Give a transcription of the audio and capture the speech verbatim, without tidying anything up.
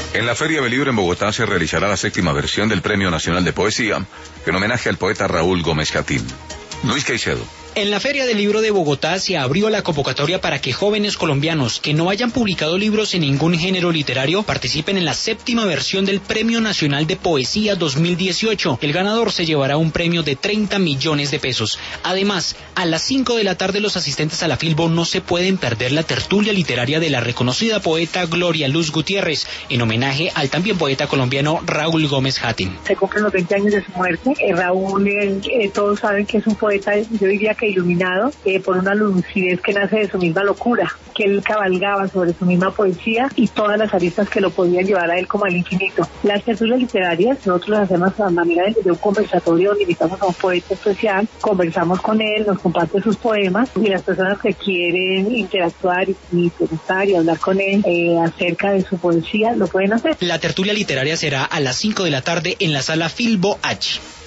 En la Feria del Libro en Bogotá se realizará la séptima versión del Premio Nacional de Poesía, en homenaje al poeta Raúl Gómez Jatín. Luis Caicedo. En la Feria del Libro de Bogotá se abrió la convocatoria para que jóvenes colombianos que no hayan publicado libros en ningún género literario participen en la séptima versión del Premio Nacional de Poesía dos mil dieciocho. El ganador se llevará un premio de treinta millones de pesos. Además, a las cinco de la tarde los asistentes a la Filbo no se pueden perder la tertulia literaria de la reconocida poeta Gloria Luz Gutiérrez, en homenaje al también poeta colombiano Raúl Gómez Jatín. Se cumplen los veinte años de su muerte. Eh, Raúl, eh, eh, todos saben que es un poeta, yo diría que iluminado eh, por una lucidez que nace de su misma locura, que él cabalgaba sobre su misma poesía y todas las aristas que lo podían llevar a él como al infinito. Las tertulias literarias nosotros las hacemos a manera de, de un conversatorio donde invitamos a un poeta especial, conversamos con él, nos comparte sus poemas y las personas que quieren interactuar y, y preguntar y hablar con él eh, acerca de su poesía lo pueden hacer. La tertulia literaria será a las cinco de la tarde en la sala Filbo H.